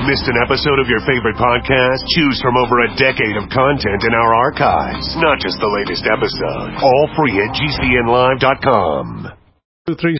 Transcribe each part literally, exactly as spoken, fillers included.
Missed an episode of your favorite podcast? Choose from over a decade of content in our archives. Not just the latest episode. All free at G C N live dot com. Two, three.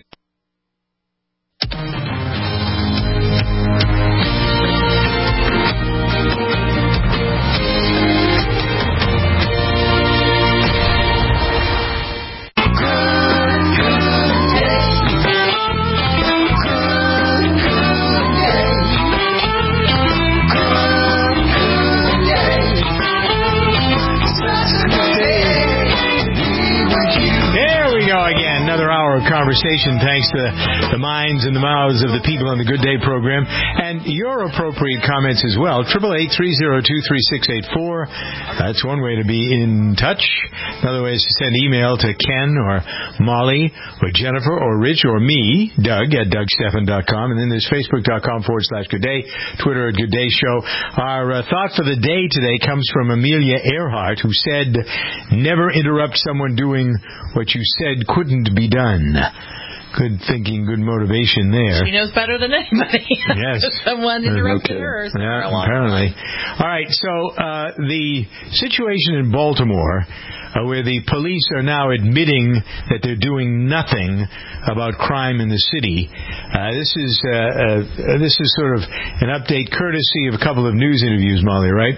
Conversation thanks to the minds and the mouths of the people on the Good Day program and your appropriate comments as well. eight eight eight, three oh two, three six eight four. That's one way to be in touch. Another way is to send email to Ken or Molly or Jennifer or Rich or me, Doug, at doug stephan dot com. And then there's facebook.com forward slash Good Day, Twitter at Good Day Show. Our uh, thought for the day today comes from Amelia Earhart, who said, never interrupt someone doing what you said couldn't be done. Good thinking, good motivation there. She knows better than anybody. Yes. Someone interrupted okay. her. Yeah, apparently. All right, so uh, the situation in Baltimore, uh, where the police are now admitting that they're doing nothing about crime in the city. Uh, this is uh, uh, this is sort of an update courtesy of a couple of news interviews, Molly, right?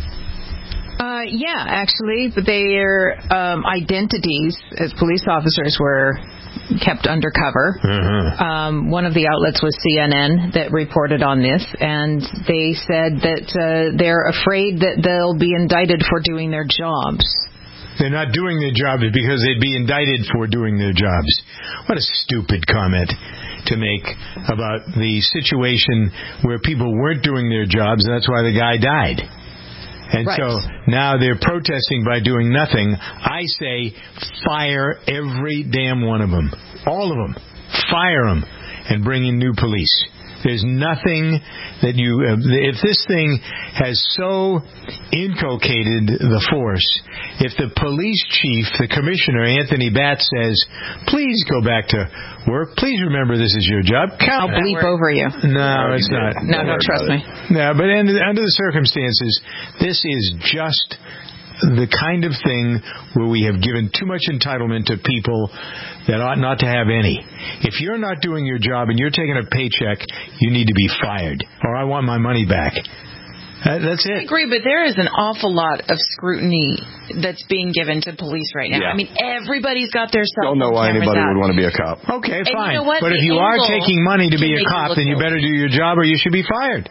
Uh, yeah, actually, their um, identities as police officers were kept undercover. Uh-huh. Um, one of the outlets was C N N that reported on this, and they said that uh, they're afraid that they'll be indicted for doing their jobs. They're not doing their jobs because they'd be indicted for doing their jobs. What a stupid comment to make about the situation where people weren't doing their jobs, and that's why the guy died. And right. so now they're protesting by doing nothing. I say fire every damn one of them. All of them. Fire them and bring in new police. There's nothing that you... Uh, if this thing has so inculcated the force, if the police chief, the commissioner, Anthony Batts, says, please go back to work, please remember this is your job. I'll bleep over you. No, it's not. No, no, trust me. No, but under, under the circumstances, this is just the kind of thing where we have given too much entitlement to people that ought not to have any. If you're not doing your job and you're taking a paycheck, you need to be fired, or I want my money back. Uh, that's it. I agree, but there is an awful lot of scrutiny that's being given to police right now. Yeah. I mean, everybody's got their cell phone Don't know why cameras anybody out. would want to be a cop. Okay, And fine. you know what? But if The you are angle taking money to can be a make you cop, look then you guilty. better do your job or you should be fired.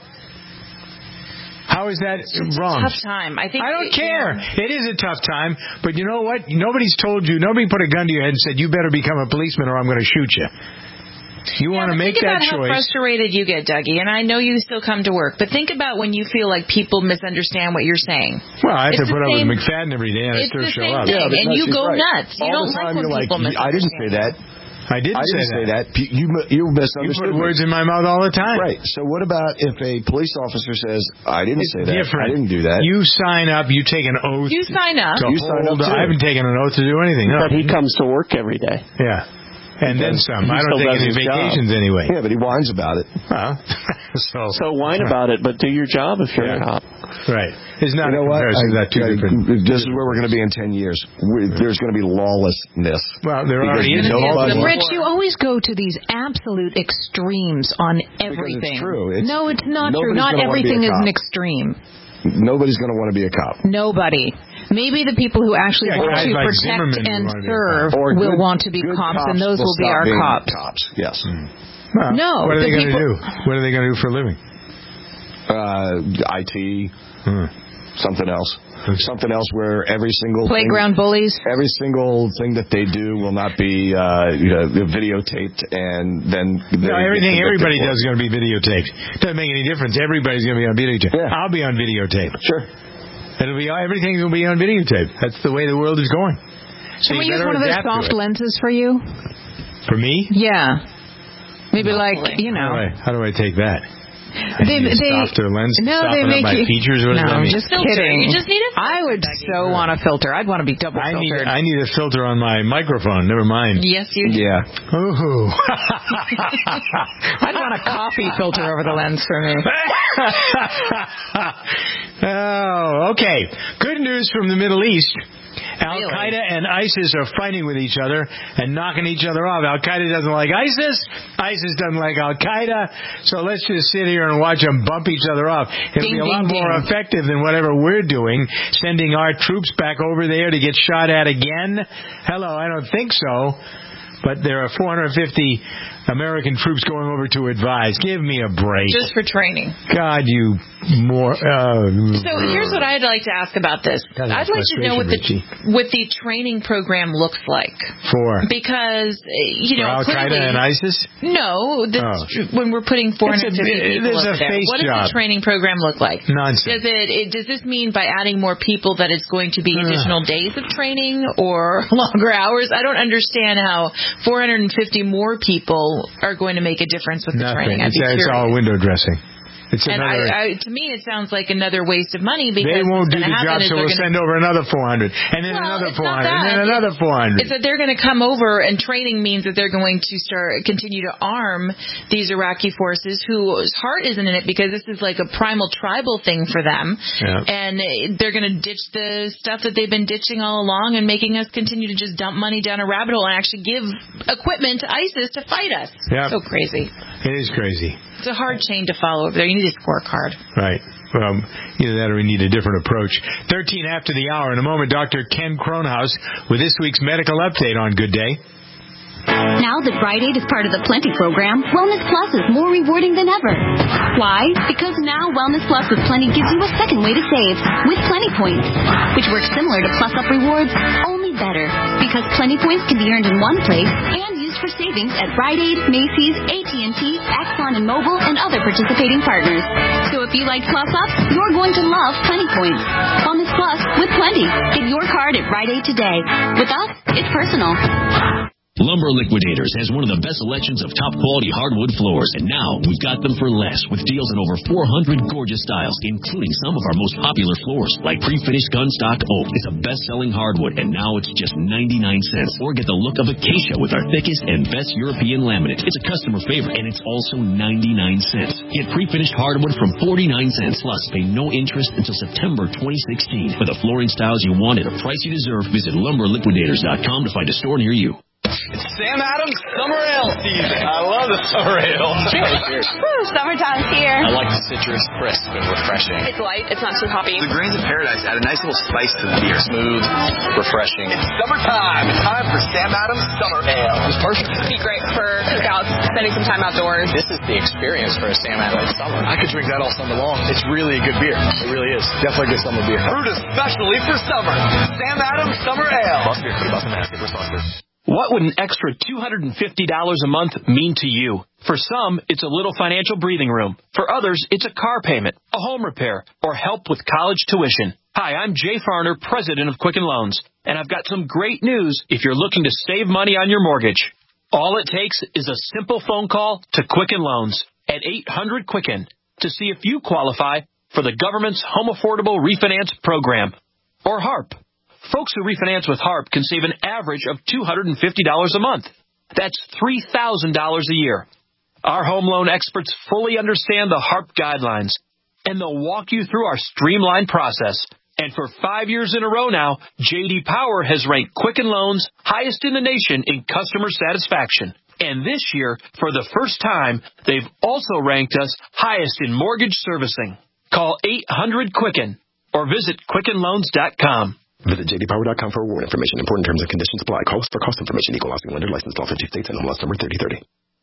How is that It's wrong? a tough time. I think I don't it, care. You know, it is a tough time, but you know what? Nobody's told you. Nobody put a gun to your head and said, you better become a policeman or I'm going to shoot you. You yeah, want to make think that about choice. How frustrated you get, Dougie, and I know you still come to work, but think about when you feel like people misunderstand what you're saying. Well, I have it's to put up same, with McFadden every day, and I it's still the show same up. Thing, Yeah, but and no, you she's go right. nuts. You All don't the time like when you're people like, I didn't say that. I didn't, I didn't say, say that. that. You you misunderstood. You put me. words in my mouth all the time. Right. So what about if a police officer says, I didn't It's say that. different. I didn't do that. You sign up. You take an oath. You sign up. To You sign hold, up, too. I haven't taken an oath to do anything. No. But he comes to work every day. Yeah. And then some. He I don't still take does any his vacations job. anyway. Yeah, but he whines about it. Well, so, So whine about it, but do your job if you're Yeah. a cop. Right. It's not You know a what? comparison to that two I- different. this is where we're going to be in ten years. We, there's going to be lawlessness. Well, there Because already is. nobody- Rich, you always go to these absolute extremes on everything. it's true. It's- no, it's not true. nobody's Not gonna wanna be a everything is cop. an extreme. Nobody's going to want to be a cop. Nobody. Maybe the people who actually Yeah, want guys to like protect Zimmerman and wanna be a serve Or will good- want to be good cops, cops and those will be stop our being cops. Cops, yes. Well, No, What are the they going to people- do? What are they going to do for a living? Uh, I T, Hmm. something else. Something else where every single Playground thing, bullies. every single thing that they do will not be uh, you know, videotaped, and then they No, get everything convicted everybody for it. does is going to be videotaped. Doesn't make any difference. Everybody's going to be on videotape. Yeah. I'll be on videotape. Sure. It'll be everything will be on videotape. That's the way the world is going. So Can we you use better one of those adapt to soft it. lenses for you? For me? Yeah. Maybe like, you How do, know. I, how do I take that? They, you they, stop their lens, no, soften they up make my you, features. What does no, that mean? just Filter. kidding. You just need a I would so want a filter. I'd want to be double I need, filtered. I need a filter on my microphone. Never mind. Yes, you do. Yeah. Ooh. I'd want a coffee filter over the lens for me. Oh, okay. Good news from the Middle East. Really? Al-Qaeda and ISIS are fighting with each other and knocking each other off. Al-Qaeda doesn't like ISIS. ISIS doesn't like Al-Qaeda. So let's just sit here and watch them bump each other off. It'll Ding, be a lot ding, more ding. effective than whatever we're doing, sending our troops back over there to get shot at again. Hello, I don't think so. But there are four hundred fifty American troops going over to advise. Give me a break. Just for training. God, you more. Uh, So here's what I'd like to ask about this. God, I'd like to know what the Richie. what the training program looks like. For, Because, uh, you know, for Al-Qaeda clearly, and ISIS? no, this, Oh. when we're putting four hundred fifty It's a- people there's over a there, face what does job. the training program look like? Nonsense. Does it, it does this mean by adding more people that it's going to be Ugh. additional days of training or longer hours? I don't understand how four hundred fifty more people are going to make a difference with the Nothing. training. I'd It's, be it's curious. all window dressing. It's And another. I, I, to me, it sounds like another waste of money because they won't what's do gonna the happen job, is so they're we'll gonna- send over another four hundred, and then Well, another it's four not hundred, and then that. another four hundred. It's that they're going to come over, and training means that they're going to start continue to arm these Iraqi forces whose heart isn't in it because this is like a primal tribal thing for them. Yeah. And they're going to ditch the stuff that they've been ditching all along and making us continue to just dump money down a rabbit hole and actually give equipment to ISIS to fight us. Yeah. So crazy. It is crazy. It's a hard chain to follow over there. You need a scorecard. Right. Um, either that or we need a different approach. thirteen after the hour. In a moment, Doctor Ken Kronhaus with this week's medical update on Good Day. Now that Rite Aid is part of the Plenty program, Wellness Plus is more rewarding than ever. Why? Because now Wellness Plus with Plenty gives you a second way to save with Plenty Points, which works similar to Plus Up Rewards, only better. Because Plenty Points can be earned in one place and used for savings at Rite Aid, Macy's, A T and T, Axon and Mobile, and other participating partners. So if you like Plus Up, you're going to love Plenty Points. Wellness Plus with Plenty. Get your card at Rite Aid today. With us, it's personal. Lumber Liquidators has one of the best selections of top-quality hardwood floors, and now we've got them for less with deals on over four hundred gorgeous styles, including some of our most popular floors, like pre-finished gunstock oak. It's a best-selling hardwood, and now it's just ninety-nine cents. Or get the look of acacia with our thickest and best European laminate. It's a customer favorite, and it's also ninety-nine cents. Get pre-finished hardwood from forty-nine cents, plus pay no interest until September twenty sixteen. For the flooring styles you want at a price you deserve, visit lumber liquidators dot com to find a store near you. It's Sam Adams Summer Ale season. I love the summer ale. Cheers. Woo, summertime's here. I like the citrus, crisp and refreshing. It's light. It's not too hoppy. The grains of paradise add a nice little spice to the beer. Smooth, refreshing. It's summertime. It's time for Sam Adams Summer Ale. It's perfect. It'd be great for cookouts, spending some time outdoors. This is the experience for a Sam Adams summer. I could drink that all summer long. It's really a good beer. It really is. Definitely a good summer beer. Brewed especially for summer. Sam Adams Summer Ale. Must be a Boston Massive responsible. What would an extra two hundred fifty dollars a month mean to you? For some, it's a little financial breathing room. For others, it's a car payment, a home repair, or help with college tuition. Hi, I'm Jay Farner, president of Quicken Loans, and I've got some great news if you're looking to save money on your mortgage. All it takes is a simple phone call to Quicken Loans at eight hundred Quicken to see if you qualify for the government's Home Affordable Refinance Program, or HARP. Folks who refinance with HARP can save an average of two hundred fifty dollars a month. That's three thousand dollars a year. Our home loan experts fully understand the HARP guidelines, and they'll walk you through our streamlined process. And for five years in a row now, J D Power has ranked Quicken Loans highest in the nation in customer satisfaction. And this year, for the first time, they've also ranked us highest in mortgage servicing. Call eight hundred Quicken or visit quicken loans dot com. Visit j d power dot com for award information. Important terms and conditions apply. Call us for cost information. Equal housing lender. Licensed all fifty states and M L S number thirty thirty.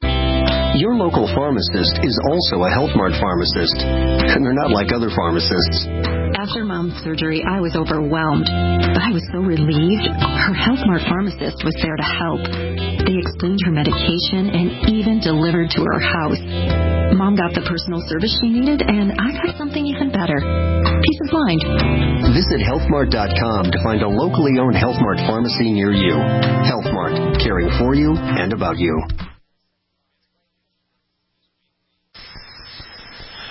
Your local pharmacist is also a Health Mart pharmacist, and they're not like other pharmacists. After Mom's surgery, I was overwhelmed, but I was so relieved. Her Health Mart pharmacist was there to help. They explained her medication and even delivered to her house. Mom got the personal service she needed, and I got something even better. Peace of mind. Visit health mart dot com to find a locally owned Health Mart pharmacy near you. Health Mart, caring for you and about you.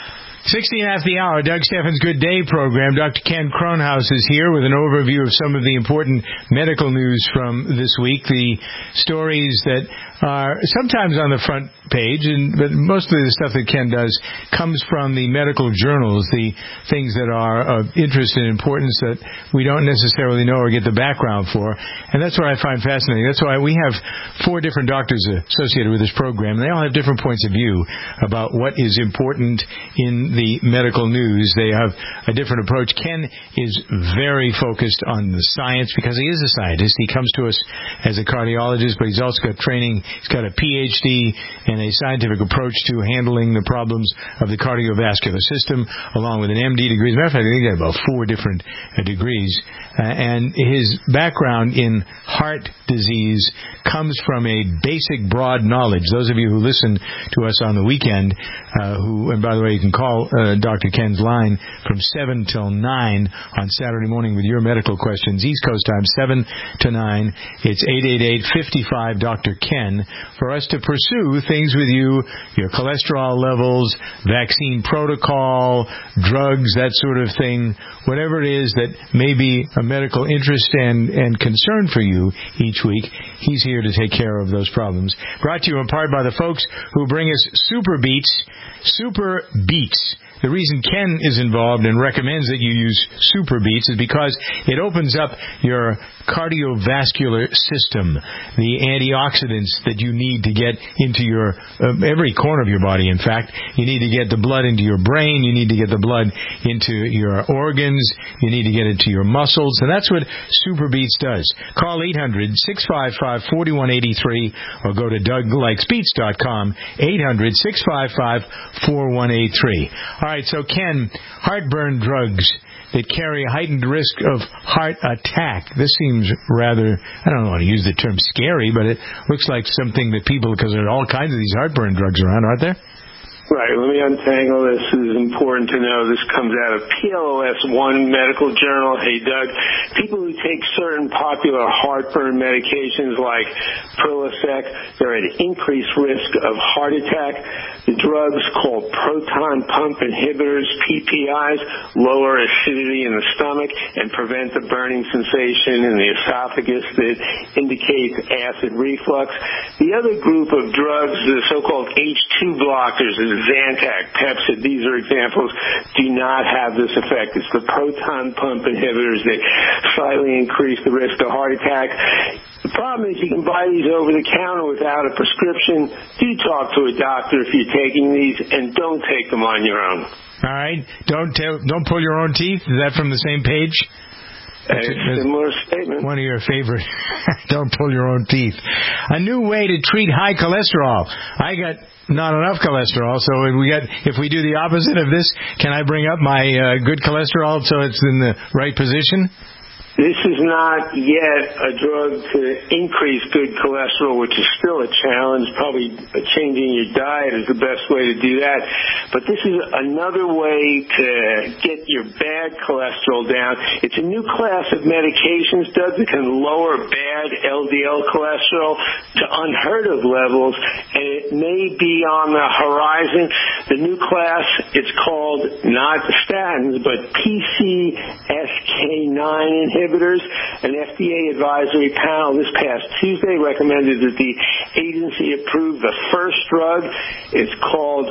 sixteen after the hour, Doug Steffens' Good Day program. Doctor Ken Kronhaus is here with an overview of some of the important medical news from this week. The stories that are sometimes on the front page, and but mostly the stuff that Ken does comes from the medical journals, the things that are of interest and importance that we don't necessarily know or get the background for. And that's what I find fascinating. That's why we have four different doctors associated with this program, and they all have different points of view about what is important in the medical news. They have a different approach. Ken is very focused on the science because he is a scientist. He comes to us as a cardiologist, but he's also got training. He's got a P H D and a scientific approach to handling the problems of the cardiovascular system, along with an M D degree. As a matter of fact, I think he got about four different uh, degrees. Uh, and his background in heart disease comes from a basic, broad knowledge. Those of you who listen to us on the weekend, uh, who, and by the way, you can call uh, Doctor Ken's line from seven till nine on Saturday morning with your medical questions. East Coast time, seven to nine. It's eight eight eight, five five, Doctor Ken for us to pursue things with you, your cholesterol levels, vaccine protocol, drugs, that sort of thing, whatever it is that may be a medical interest and, and concern for you each week. He's here to take care of those problems. Brought to you in part by the folks who bring us Super Beets. Super Beets. The reason Ken is involved and recommends that you use Super Beets is because it opens up your cardiovascular system, the antioxidants that you need to get into your uh, every corner of your body. In fact, you need to get the blood into your brain, you need to get the blood into your organs, you need to get it to your muscles, and that's what Super Beets does. Call eight hundred, six five five, four one eight three or go to doug likes beets dot com, eight hundred, six five five, four one eight three. All right, so Ken, heartburn drugs that carry a heightened risk of heart attack. This seems rather, I don't want to use the term scary, but it looks like something that people, because there are all kinds of these heartburn drugs around, aren't there? Right. Let me untangle this. This is important to know. This comes out of P L O S one Medical Journal. Hey, Doug, people who take certain popular heartburn medications like Prilosec, they're at increased risk of heart attack. The drugs called proton pump inhibitors, P P Is, lower acidity in the stomach and prevent the burning sensation in the esophagus that indicates acid reflux. The other group of drugs, the so-called H two blockers, is Zantac, Pepcid, these are examples, do not have this effect. It's the proton pump inhibitors that slightly increase the risk of heart attack. The problem is you can buy these over the counter without a prescription. Do talk to a doctor if you're taking these, and don't take them on your own. All right. Don't tell, don't pull your own teeth. Is that from the same page? That's a similar statement. One of your favorite. Don't pull your own teeth. A new way to treat high cholesterol. I got not enough cholesterol, so if we got if we do the opposite of this, can I bring up my uh, good cholesterol so it's in the right position? This is not yet a drug to increase good cholesterol, which is still a challenge. Probably changing your diet is the best way to do that. But this is another way to get your bad cholesterol down. It's a new class of medications, Doug, that can lower bad L D L cholesterol to unheard of levels, and it may be on the horizon. The new class, it's called not statins, but P C S K nine inhibitors. An F D A advisory panel this past Tuesday recommended that the agency approve the first drug. It's called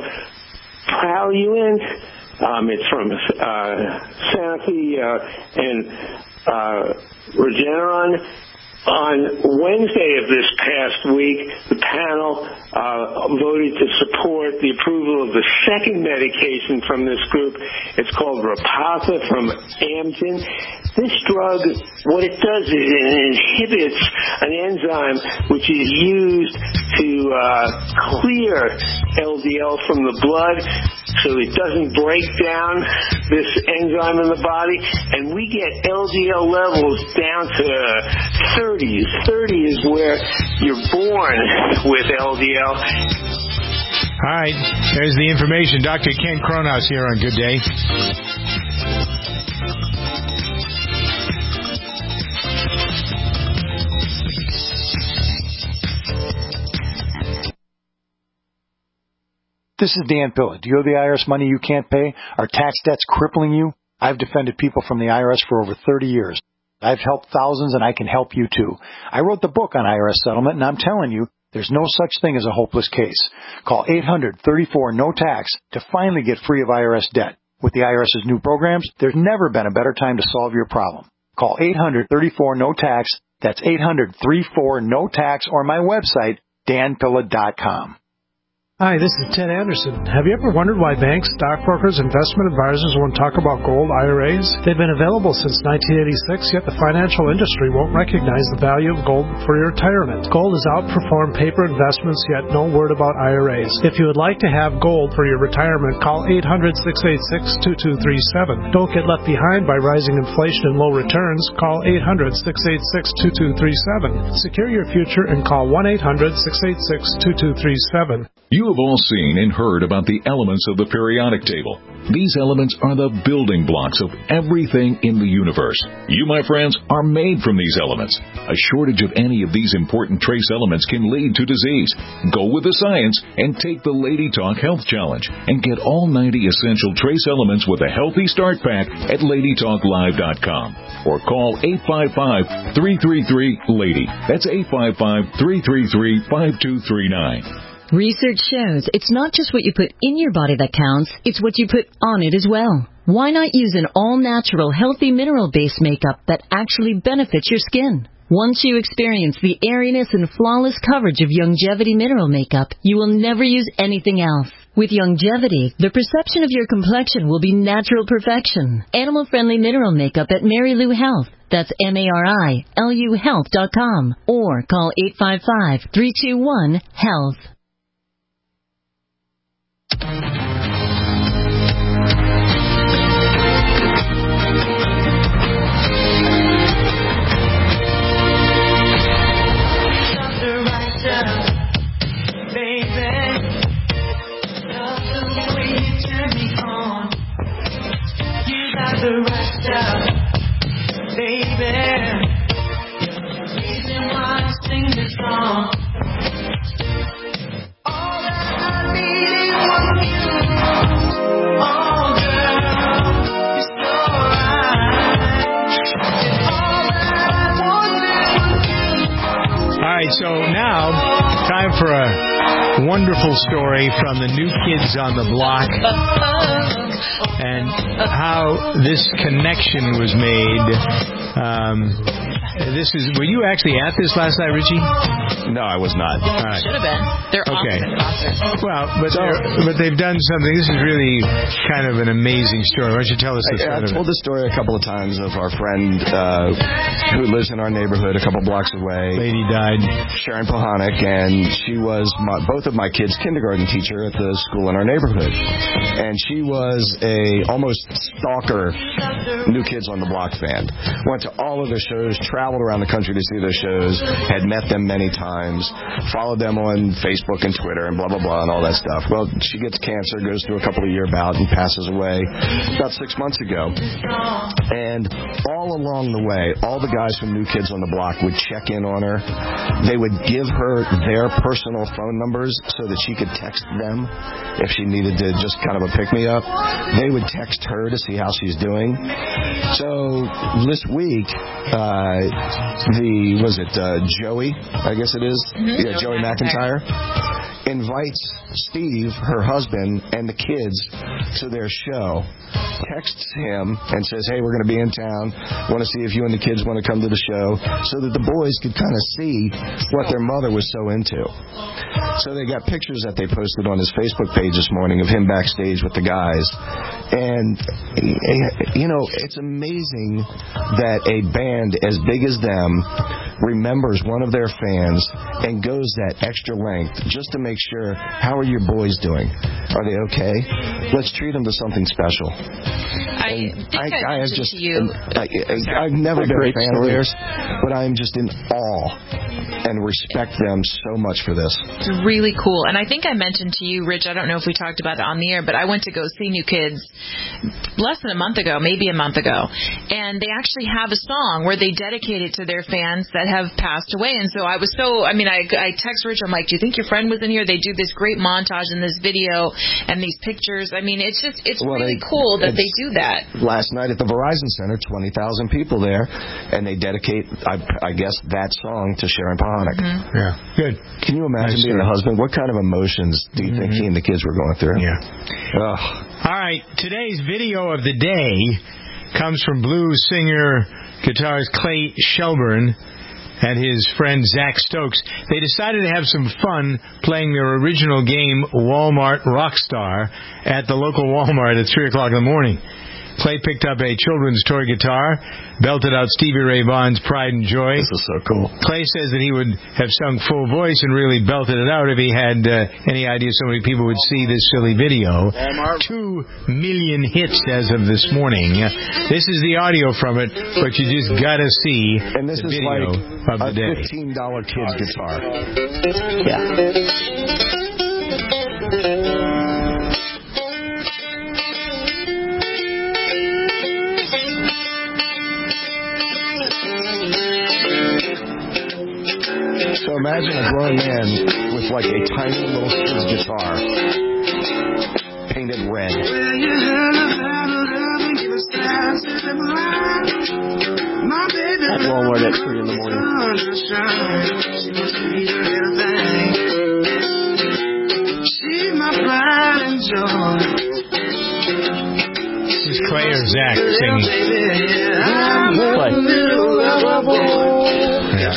Praluent. Um, it's from uh, Sanofi uh, and uh, Regeneron. On Wednesday of this past week, the panel uh, voted to support the approval of the second medication from this group. It's called Repatha from Amgen. This drug, what it does is it inhibits an enzyme which is used to uh, clear L D L from the blood, so it doesn't break down this enzyme in the body, and we get L D L levels down to thirties. thirty is where you're born with L D L. All right, there's the information. Doctor Ken Kronhaus here on Good Day. This is Dan Pilla. Do you owe the I R S money you can't pay? Are tax debts crippling you? I've defended people from the I R S for over thirty years. I've helped thousands, and I can help you too. I wrote the book on I R S settlement, and I'm telling you, there's no such thing as a hopeless case. Call eight hundred, thirty-four, no tax to finally get free of I R S debt. With the IRS's new programs, there's never been a better time to solve your problem. Call eight hundred, thirty-four, no tax. That's eight hundred, thirty-four, no tax, or my website, dan pilla dot com. Hi, this is Ted Anderson. Have you ever wondered why banks, stockbrokers, investment advisors won't talk about gold I R As? They've been available since nineteen eighty-six, yet the financial industry won't recognize the value of gold for your retirement. Gold has outperformed paper investments, yet no word about I R As. If you would like to have gold for your retirement, call eight hundred, six eight six, two two three seven. Don't get left behind by rising inflation and low returns. Call eight hundred, six eight six, two two three seven. Secure your future and call one eight hundred, six eight six, two two three seven. You have all seen and heard about the elements of the periodic table. These elements are the building blocks of everything in the universe. You, my friends, are made from these elements. A shortage of any of these important trace elements can lead to disease. Go with the science and take the Lady Talk Health Challenge and get all ninety essential trace elements with a healthy start pack at lady talk live dot com or call eight five five, three three three, LADY. That's eight five five, three three three, five two three nine. Research shows it's not just what you put in your body that counts, it's what you put on it as well. Why not use an all-natural, healthy mineral-based makeup that actually benefits your skin? Once you experience the airiness and flawless coverage of Youngevity mineral makeup, you will never use anything else. With Youngevity, the perception of your complexion will be natural perfection. Animal-friendly mineral makeup at Mary Lou Health. That's M A R I L U health dot com. Or call eight five five, three two one, HEALTH. The right stuff, baby. Reason why I sing this song. All that I needed was you. Oh, girl, you're so right. And all that I wanted was you. All right, so now time for a wonderful story from the New Kids on the Block. And how this connection was made. Um, this is. Were you actually at this last night, Richie? No, I was not. All right. Should have been. They're okay. awesome. Well, but so, but they've done something. This is really kind of an amazing story. Why don't you tell us this? I, I told this story a couple of times of our friend uh, who lives in our neighborhood a couple blocks away. Lady died. Sharon Pohanic, and she was my, both of my kids' kindergarten teacher at the school in our neighborhood. And she was a almost stalker New Kids on the Block fan. Went to all of their shows, traveled around the country to see their shows, had met them many times, followed them on Facebook and Twitter and blah, blah, blah, and all that stuff. Well, she gets cancer, goes through a couple of year bout, and passes away about six months ago. And all along the way, all the guys from New Kids on the Block would check in on her. They would give her their personal phone numbers so that she could text them if she needed to just kind of a pick-me-up. They would text her to see how she's doing. So this week, uh, the, was it uh, Joey, I guess it is? Mm-hmm. Yeah, Joey McIntyre. Invites Steve, her husband, and the kids to their show. Texts him and says, hey, we're going to be in town. Want to see if you and the kids want to come to the show, so that the boys could kind of see what their mother was so into. So they got pictures that they posted on his Facebook page this morning of him backstage with the guys. And, you know, it's amazing that a band as big as them remembers one of their fans and goes that extra length just to make sure, how are your boys doing? Are they okay? Let's treat them to something special. I think I, I, I have just, to you. I, I, I've never been a fan of theirs, but I'm just in awe and respect them so much for this. It's really cool. And I think I mentioned to you, Rich, I don't know if we talked about it on the air, but I went to go see New Kids less than a month ago, maybe a month ago. And they actually have a song where they dedicate it to their fans that have passed away. And so I was so, I mean, I, I text Rich, I'm like, do you think your friend was in here? They do this great montage in this video and these pictures. I mean, it's just, it's well, really they, cool that they do that. Last night at the Verizon Center, twenty thousand people there, and they dedicate, I, I guess, that song to Sharon Pahonik. Mm-hmm. Yeah, good. Can you imagine nice being story. a husband? What kind of emotions do you mm-hmm. think he and the kids were going through? Yeah. Ugh. All right, today's video of the day comes from blues singer, guitarist Clay Shelburne and his friend Zach Stokes. They decided to have some fun playing their original game, Walmart Rockstar, at the local Walmart at three o'clock in the morning. Clay picked up a children's toy guitar, belted out Stevie Ray Vaughan's Pride and Joy. This is so cool. Clay says that he would have sung full voice and really belted it out if he had uh, any idea so many people would see this silly video. Two million hits as of this morning. This is the audio from it, but you just gotta see and this the is video like of the a day. fifteen dollar kid's guitar. Yeah. So imagine a grown man with like a tiny little kid's guitar painted red. At Walmart at three in the morning. She's my pride and joy. This is Clay or Zach singing. Clay. Yeah.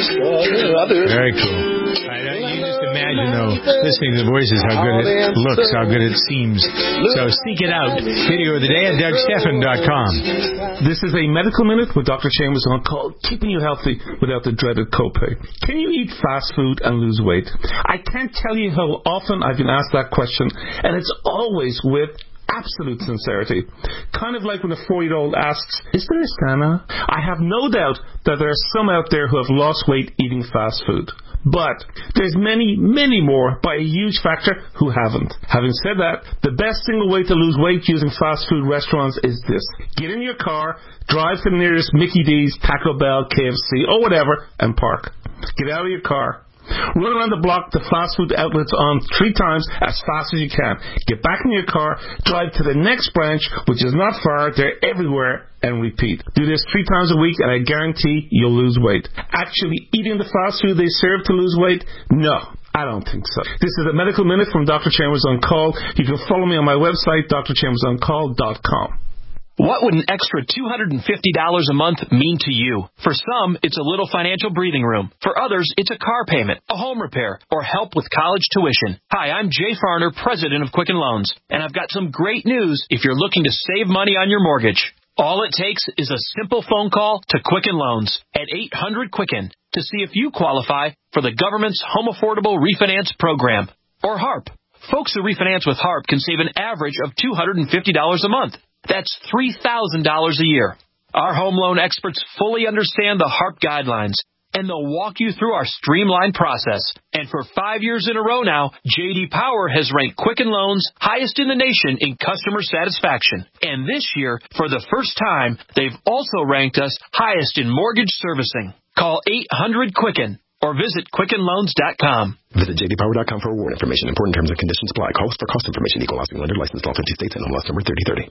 Very cool. I, you just imagine, though, listening to the voices, how good it looks, how good it seems. So seek it out. Video of the day at Doug Stephan dot com. This is a medical minute with Doctor Chambers on call, keeping you healthy without the dreaded copay. Can you eat fast food and lose weight? I can't tell you how often I've been asked that question, and it's always with absolute sincerity. Kind of like when a four-year-old asks, is there a stamina? I have no doubt that there are some out there who have lost weight eating fast food. But there's many, many more by a huge factor who haven't. Having said that, the best single way to lose weight using fast food restaurants is this. Get in your car, drive to the nearest Mickey D's, Taco Bell, K F C, or whatever, and park. Get out of your car. Run around the block the fast food outlets on three times as fast as you can. Get back in your car, drive to the next branch, which is not far, they're everywhere, and repeat. Do this three times a week, and I guarantee you'll lose weight. Actually eating the fast food they serve to lose weight? No. I don't think so. This is a Medical Minute from Doctor Chambers on Call. You can follow me on my website, d r chambers on call dot com. What would an extra two hundred fifty dollars a month mean to you? For some, it's a little financial breathing room. For others, it's a car payment, a home repair, or help with college tuition. Hi, I'm Jay Farner, president of Quicken Loans, and I've got some great news if you're looking to save money on your mortgage. All it takes is a simple phone call to Quicken Loans at eight hundred Quicken to see if you qualify for the government's Home Affordable Refinance Program, or HARP. Folks who refinance with HARP can save an average of two hundred fifty dollars a month. That's three thousand dollars a year. Our home loan experts fully understand the HARP guidelines, and they'll walk you through our streamlined process. And for five years in a row now, J D Power has ranked Quicken Loans highest in the nation in customer satisfaction. And this year, for the first time, they've also ranked us highest in mortgage servicing. Call eight hundred Quicken or visit quicken loans dot com. Visit j d power dot com for award information. Important terms and conditions apply. Call us for cost information. Equal housing lender. Licensed in all fifty states and N M L S number thirty thirty.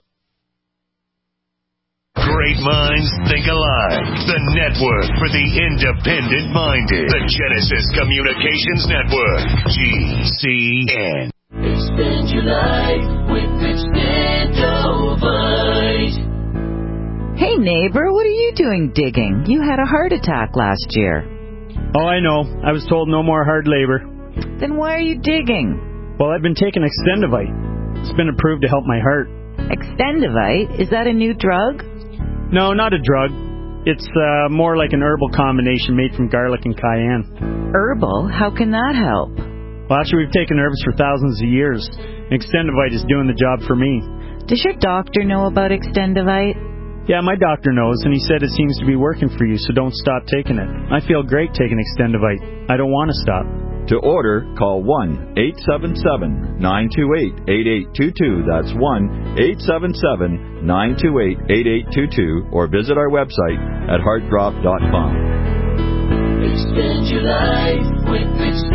Great minds think alike. The network for the independent-minded. The Genesis Communications Network. G C N. Extend your life with Extendovite. Hey, neighbor, what are you doing digging? You had a heart attack last year. Oh, I know. I was told no more hard labor. Then why are you digging? Well, I've been taking Extendovite. It's been approved to help my heart. Extendovite? Is that a new drug? No, not a drug. It's uh, more like an herbal combination made from garlic and cayenne. Herbal? How can that help? Well, actually, we've taken herbs for thousands of years. Extendovite is doing the job for me. Does your doctor know about Extendovite? Yeah, my doctor knows, and he said it seems to be working for you, so don't stop taking it. I feel great taking Extendivite. I don't want to stop. To order, call one eight seven seven, nine two eight, eight eight two two. That's one eight seven seven, nine two eight, eight eight two two, or visit our website at heart drop dot com. Extend your life with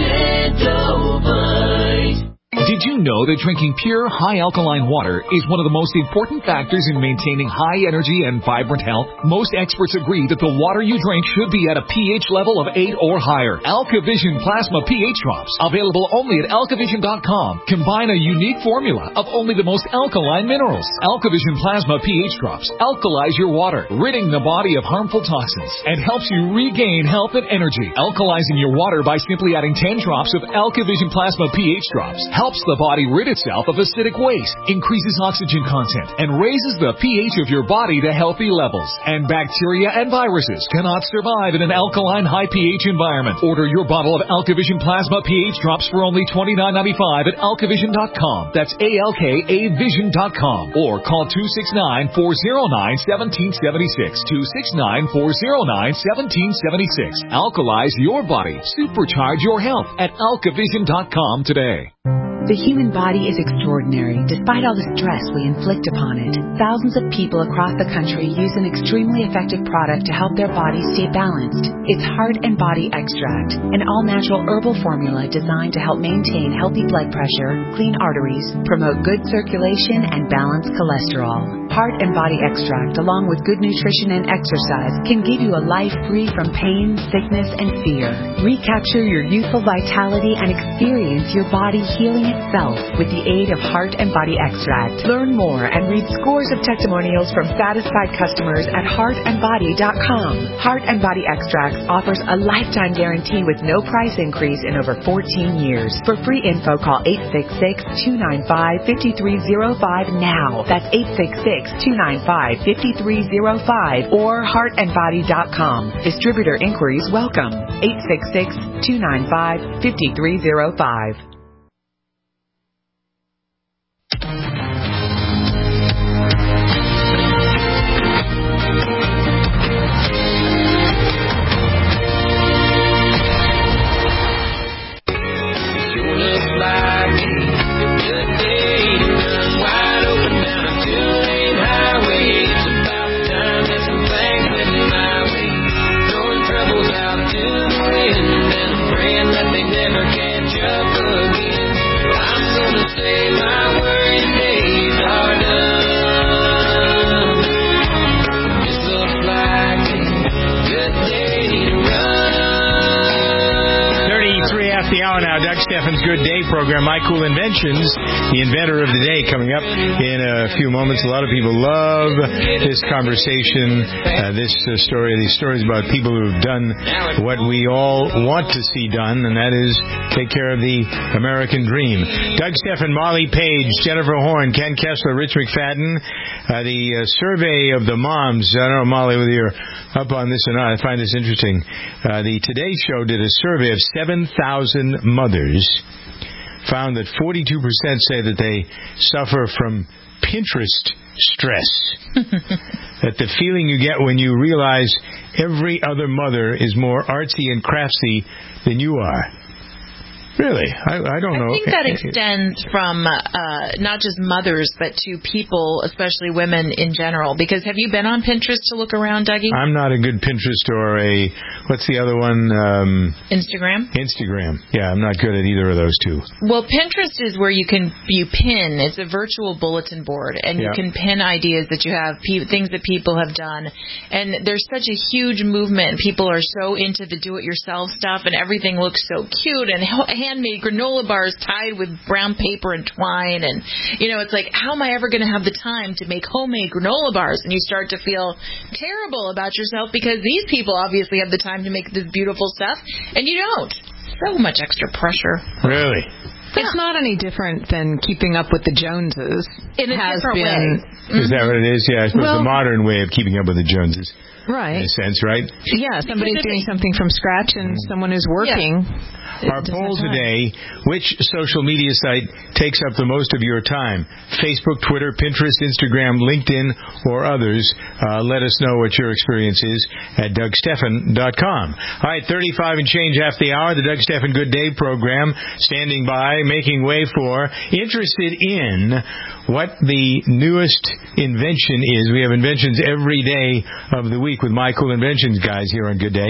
Extendovite. Did you know that drinking pure, high-alkaline water is one of the most important factors in maintaining high energy and vibrant health? Most experts agree that the water you drink should be at a pH level of eight or higher. AlkaVision Plasma pH Drops, available only at alkavision dot com, combine a unique formula of only the most alkaline minerals. AlkaVision Plasma pH Drops alkalize your water, ridding the body of harmful toxins, and helps you regain health and energy. Alkalizing your water by simply adding ten drops of AlkaVision Plasma pH Drops helps the body rid itself of acidic waste, increases oxygen content, and raises the pH of your body to healthy levels. And bacteria and viruses cannot survive in an alkaline high pH environment. Order your bottle of AlkaVision Plasma pH Drops for only twenty-nine ninety-five at alkavision dot com. That's A L K A vision dot com. Or call two six nine, four oh nine, one seven seven six. two six nine, four oh nine, one seven seven six. Alkalize your body. Supercharge your health at alkavision dot com today. The human body is extraordinary, despite all the stress we inflict upon it. Thousands of people across the country use an extremely effective product to help their bodies stay balanced. It's Heart and Body Extract, an all-natural herbal formula designed to help maintain healthy blood pressure, clean arteries, promote good circulation, and balance cholesterol. Heart and Body Extract, along with good nutrition and exercise, can give you a life free from pain, sickness, and fear. Recapture your youthful vitality and experience your body healing itself with the aid of Heart and Body Extract. Learn more and read scores of testimonials from satisfied customers at heart and body dot com. Heart and Body Extracts offers a lifetime guarantee with no price increase in over fourteen years. For free info, call eight six six, two nine five, five three zero five now. That's eight six six, two nine five, five three zero five or heart and body dot com. Distributor inquiries welcome. eight six six, two nine five, five three zero five. Steffen's Good Day program, My Cool Inventions, the inventor of the day, coming up in a few moments. A lot of people love this conversation, uh, this uh, story, these stories about people who have done what we all want to see done, and that is take care of the American dream. Doug Steffen, Molly Page, Jennifer Horn, Ken Kessler, Rich McFadden, uh, the uh, survey of the moms. I don't know, Molly, whether you're up on this or not. I find this interesting. Uh, the Today Show did a survey of seven thousand mothers, found that forty-two percent say that they suffer from Pinterest stress. That the feeling you get when you realize every other mother is more artsy and craftsy than you are. Really? I, I don't know. I think that extends from uh, not just mothers, but to people, especially women in general. Because have you been on Pinterest to look around, Dougie? I'm not a good Pinterest or a, what's the other one? Um, Instagram? Instagram. Yeah, I'm not good at either of those two. Well, Pinterest is where you can you pin. It's a virtual bulletin board, and you yeah. can pin ideas that you have, pe- things that people have done. And there's such a huge movement, and people are so into the do-it-yourself stuff, and everything looks so cute, and handmade granola bars tied with brown paper and twine, and you know, it's like, how am I ever going to have the time to make homemade granola bars? And you start to feel terrible about yourself because these people obviously have the time to make this beautiful stuff, and you don't. So much extra pressure. Really? It's not any different than keeping up with the Joneses. In a has different been, way. Mm-hmm. Is that what it is? Yeah, I suppose well, the modern way of keeping up with the Joneses. Right. In a sense, right? Yeah, somebody's doing something from scratch and someone is working. Yeah. Our poll today, which social media site takes up the most of your time? Facebook, Twitter, Pinterest, Instagram, LinkedIn, or others? Uh, let us know what your experience is at Doug Stephan dot com. All right, thirty-five and change after the hour, the Doug Stephan Good Day program, standing by, making way for, interested in what the newest invention is. We have inventions every day of the week with My Cool Inventions guys here on Good Day.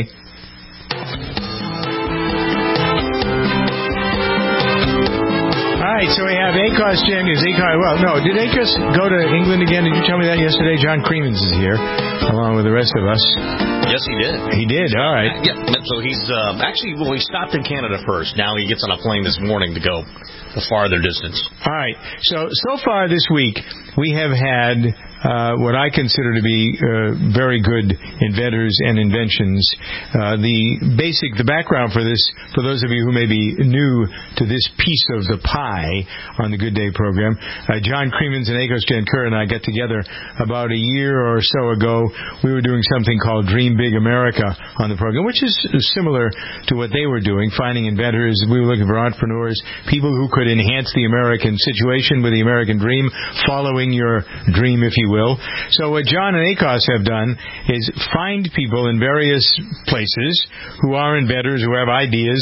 All right, so we have ACOS Champions. ACOS, well, no, did ACOS go to England again? Did you tell me that yesterday? John Creemans is here, along with the rest of us. Yes, he did. He did, all right. Yeah, so he's um, actually, well, he stopped in Canada first. Now he gets on a plane this morning to go a farther distance. All right, so so far this week, we have had uh, what I consider to be uh, very good inventors and inventions. Uh, the basic, the background for this, for those of you who may be new to this piece of the pie on the Good Day program, uh, John Creemans and Agos Jankur and I got together about a year or so ago. We were doing something called Dream Big America on the program, which is similar to what they were doing, finding inventors. We were looking for entrepreneurs, people who could enhance the American situation with the American dream, following your dream, if you will. So what John and ACOS have done is find people in various places who are inventors, who have ideas,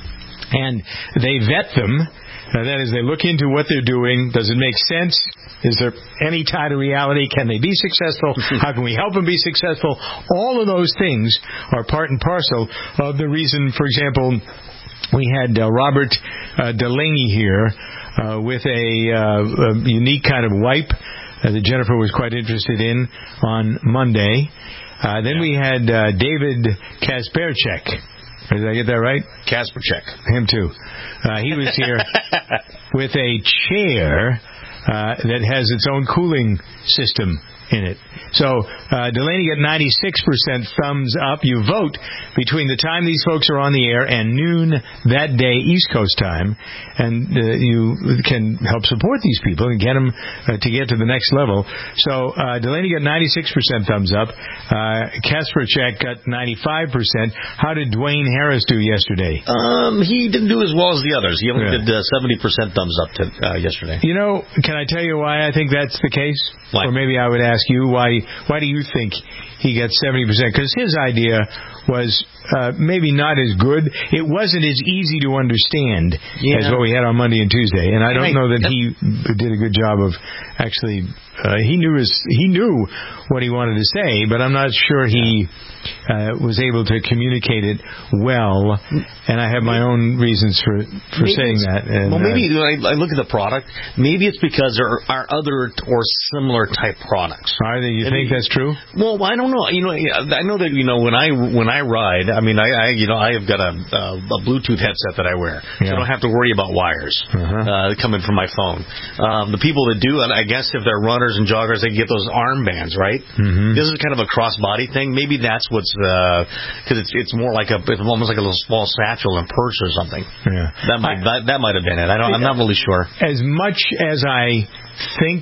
and they vet them. Uh, that is, they look into what they're doing. Does it make sense? Is there any tie to reality? Can they be successful? How can we help them be successful? All of those things are part and parcel of the reason, for example, we had uh, Robert uh, Delaney here uh, with a, uh, a unique kind of wipe uh, that Jennifer was quite interested in on Monday. Uh, then yeah. we had uh, David Kasperchek. Did I get that right? Kasperchek. Him too. Uh, he was here with a chair uh, that has its own cooling system in it. So uh, Delaney got ninety-six percent thumbs up. You vote between the time these folks are on the air and noon that day, East Coast time, and uh, you can help support these people and get them uh, to get to the next level. So uh, Delaney got ninety-six percent thumbs up. Uh, Kasperchek got ninety-five percent. How did Dwayne Harris do yesterday? Um, he didn't do as well as the others. He only yeah. did uh, seventy percent thumbs up to, uh, yesterday. You know, can I tell you why I think that's the case? Why? Or maybe I would ask you, why why do you think he got seventy percent? Because his idea was uh, maybe not as good. It wasn't as easy to understand yeah. as what we had on Monday and Tuesday. And I don't know that he did a good job of actually... Uh, he knew his, he knew what he wanted to say, but I'm not sure he uh, was able to communicate it well. And I have my own reasons for, for saying that. And, well, maybe uh, I, I look at the product. Maybe it's because there are other or similar type products. Are they? You maybe, think that's true? Well, I don't know. You know, I know that you know when I when I ride. I mean, I, I you know I have got a, a, a Bluetooth headset that I wear, so yeah. I don't have to worry about wires uh-huh. uh, coming from my phone. Um, the people that do, and I guess if they're runners and joggers, they get those armbands, right? Mm-hmm. This is kind of a cross-body thing. Maybe that's what's because uh, it's it's more like a it's almost like a little small satchel and purse or something. Yeah, that might I, that, that might have been it. I don't. I'm not really sure. As much as I think,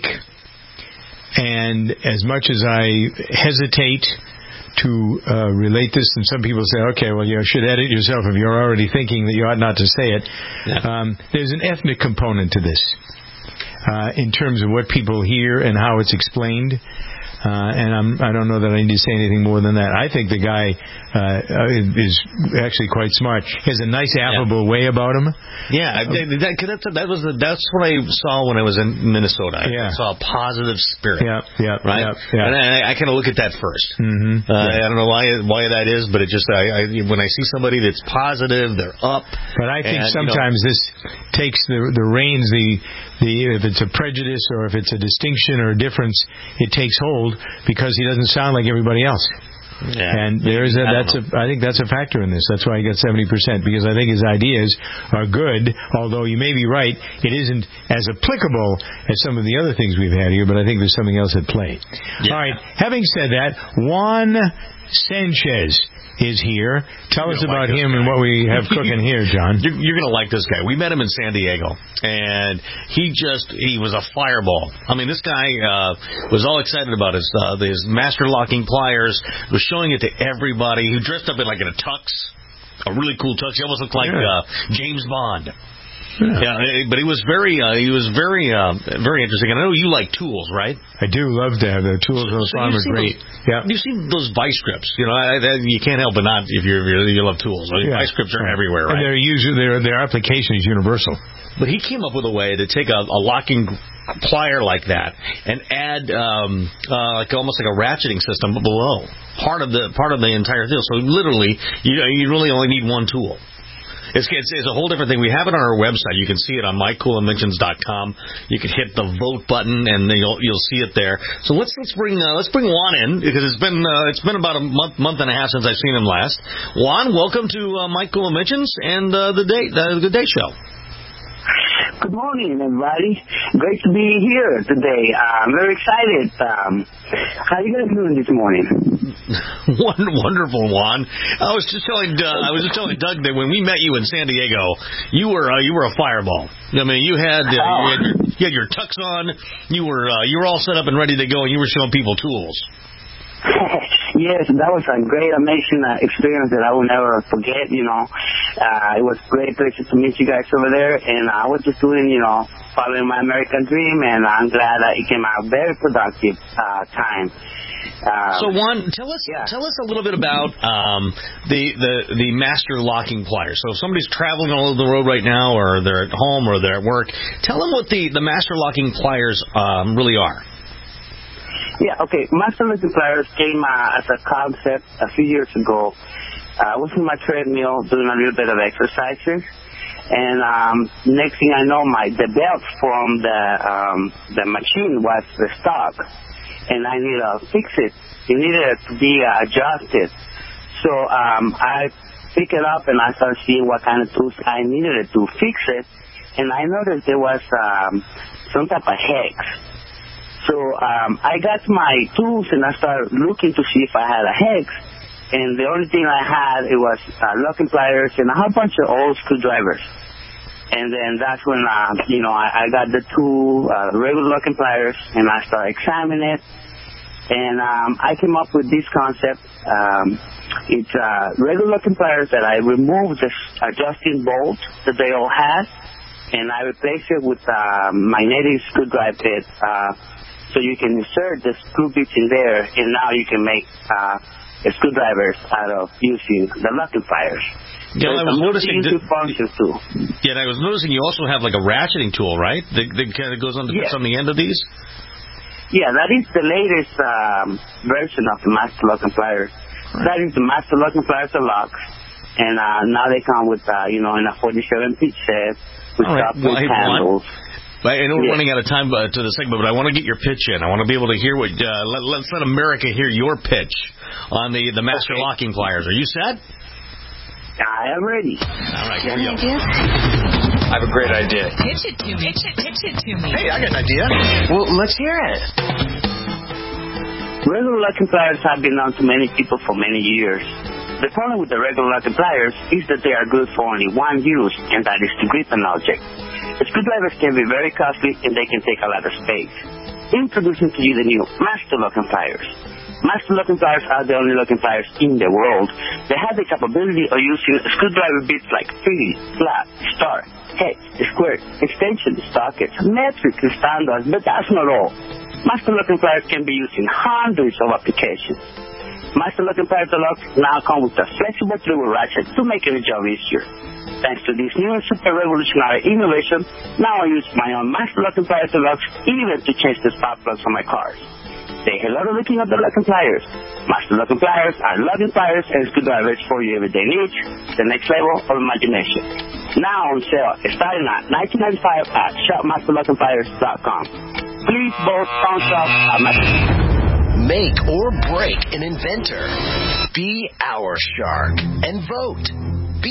and as much as I hesitate to uh, relate this, and some people say, okay, well, you should edit yourself if you're already thinking that you ought not to say it. Yeah. Um, there's an ethnic component to this. Uh, in terms of what people hear and how it's explained. Uh, and I'm, I don't know that I need to say anything more than that. I think the guy uh, is actually quite smart. He has a nice, affable yeah. way about him. Yeah, uh, that, that, that was the, that's what I saw when I was in Minnesota. I yeah. saw a positive spirit. Yeah, yeah, right. Yeah, yeah. And I, I kind of look at that first. Mm-hmm. Uh, yeah. I don't know why why that is, but it just I, I when I see somebody that's positive, they're up. But I think and, sometimes you know, this takes the the reins, the the if it's a prejudice or if it's a distinction or a difference, it takes hold because he doesn't sound like everybody else. Yeah, and there is a, that's a, I think that's a factor in this. That's why he got seventy percent, because I think his ideas are good, although you may be right, it isn't as applicable as some of the other things we've had here, but I think there's something else at play. Yeah. All right, having said that, Juan Sanchez is here. Tell us You're about like him and what we have cooking here, John. You're, you're going to like this guy. We met him in San Diego, and he just, he was a fireball. I mean, this guy uh, was all excited about his, uh, his master locking pliers, was showing it to everybody. He dressed up in like in a tux, a really cool tux. He almost looked like Yeah. uh, James Bond. Yeah, yeah, but he was very, uh, he was very, uh, very interesting. And I know you like tools, right? I do love that. The tools on the farm are great. Those, yeah, you've seen those vice grips. You know, I, I, you can't help but not if you're, if you love tools. I mean, Yeah. Vice grips are everywhere, right? And their usually their their application is universal. But he came up with a way to take a, a locking plier like that and add um, uh, like almost like a ratcheting system below part of the part of the entire deal. So literally, you you really only need one tool. It's, it's, it's a whole different thing. We have it on our website. You can see it on my cool inventions dot com. You can hit the vote button, and you'll you'll see it there. So let's let's bring uh, let's bring Juan in because it's been uh, it's been about a month month and a half since I've seen him last. Juan, welcome to uh, My Cool Inventions and uh, the day the Good Day Show. Good morning, everybody. Great to be here today. I'm very excited. Um, how are you guys doing this morning? Wonderful, Juan. I was just telling uh, I was just telling Doug that when we met you in San Diego, you were uh, you were a fireball. I mean, you had uh, you, had your, you had your tux on. You were uh, you were all set up and ready to go, and you were showing people tools. Yes, that was a great, amazing uh, experience that I will never forget, you know. Uh, it was a great pleasure to meet you guys over there, and I was just doing, you know, following my American dream, and I'm glad that it came out a very productive uh, time. Um, so, Juan, tell us yeah. tell us a little bit about um, the, the, the master locking pliers. So if somebody's traveling all over the road right now, or they're at home, or they're at work, tell them what the, the master locking pliers um, really are. Yeah, okay. Master locking pliers came uh, as a concept a few years ago. Uh, I was on my treadmill doing a little bit of exercises, and um, next thing I know, my the belt from the um, the machine was stuck, and I needed to fix it. It needed to be uh, adjusted. So um, I picked it up and I started seeing what kind of tools I needed to fix it, and I noticed there was um, some type of hex. So um, I got my tools and I started looking to see if I had a hex. And the only thing I had, it was uh, locking pliers and a whole bunch of old screwdrivers. And then that's when, uh, you know, I, I got the two uh, regular locking pliers and I started examining it. And um, I came up with this concept. Um, it's uh, regular locking pliers that I removed the adjusting bolt that they all had. And I replaced it with uh, magnetic screwdriver bit. Uh, So you can insert the screw bits in there, and now you can make uh, screwdrivers out of using the locking pliers. Yeah, so I was noticing that, function too. Yeah, and I was noticing you also have like a ratcheting tool, right? That, that kind of goes on the yes. on the end of these. Yeah, that is the latest um, version of the master locking pliers. Right. That is the master locking pliers deluxe, and uh, now they come with uh, you know in a forty-seven piece set with right. top well, handles. One. I know we're yeah. running out of time uh, to the segment, but I want to get your pitch in. I want to be able to hear what. Uh, let, let's let America hear your pitch on the the master okay. locking pliers. Are you set? I am ready. All right, here we go. I have a great idea. Pitch it to me. Pitch it, pitch it to me. Hey, I got an idea. Well, let's hear it. Regular locking pliers have been known to many people for many years. The problem with the regular locking pliers is that they are good for only one use, and that is to grip an object. Screwdrivers can be very costly and they can take a lot of space. Introducing to you the new master locking pliers. Master locking pliers are the only locking pliers in the world. They have the capability of using screwdriver bits like three D, flat, star, hex, square, extension, sockets, metric, and standards, but that's not all. Master locking pliers can be used in hundreds of applications. Master locking pliers deluxe now come with a flexible three-wheel ratchet to make your job easier. Thanks to this new super revolutionary innovation, now I use my own Master Locking Pliers Deluxe even to change the spark plugs on my cars. Say hello to looking at the locking pliers. Master Locking Pliers are locking pliers and screwdrivers for your everyday needs, the next level of imagination. Now on sale, starting at nineteen ninety-five at shop master locking pliers dot com. Please both thumbs up at my... Make or break an inventor. Be our shark and vote. Be bold.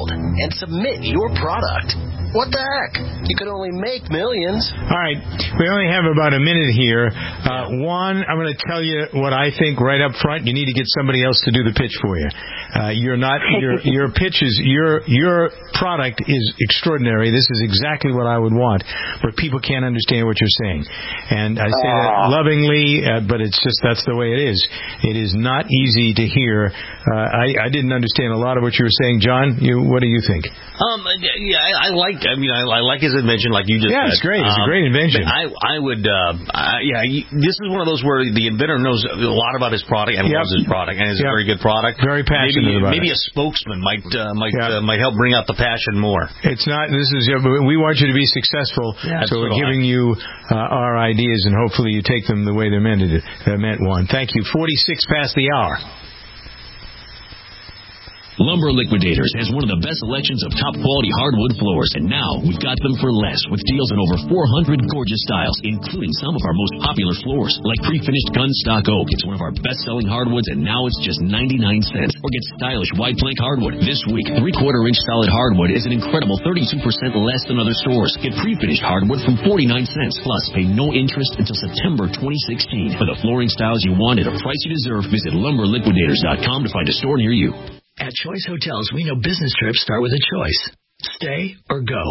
gold and submit your product. What the heck? You can only make millions. All right. We only have about a minute here. Uh, one, I'm going to tell you what I think right up front. You need to get somebody else to do the pitch for you. Uh, you're not, your, your pitch is, your, your product is extraordinary. This is exactly what I would want, but people can't understand what you're saying. And I say that lovingly, uh, but it's just, that's the way it is. It is not easy to hear. Uh, I, I didn't understand a lot of what you were saying. John, you, what do you think? Um, yeah, I, I like. I mean, I, I like his invention, like you just yeah, said. it's great. It's um, a great invention. I, I would, uh, I, yeah, you, this is one of those where the inventor knows a lot about his product and yep. loves his product, and it's yep. a very good product. Very passionate maybe, about maybe it. Maybe a spokesman might uh, might yeah. uh, might help bring out the passion more. It's not. This is. We want you to be successful, yeah, so we're giving you uh, our ideas, and hopefully you take them the way they're meant to. Uh, meant one. Thank you. Forty-six past the hour. Lumber Liquidators has one of the best selections of top-quality hardwood floors, and now we've got them for less with deals on over four hundred gorgeous styles, including some of our most popular floors, like pre-finished gun stock oak. It's one of our best-selling hardwoods, and now it's just ninety-nine cents. Or get stylish white plank hardwood. This week, three-quarter inch solid hardwood is an incredible thirty-two percent less than other stores. Get pre-finished hardwood from forty-nine cents, plus pay no interest until September twenty sixteen. For the flooring styles you want at a price you deserve, visit lumber liquidators dot com to find a store near you. At Choice Hotels, we know business trips start with a choice. Stay or go.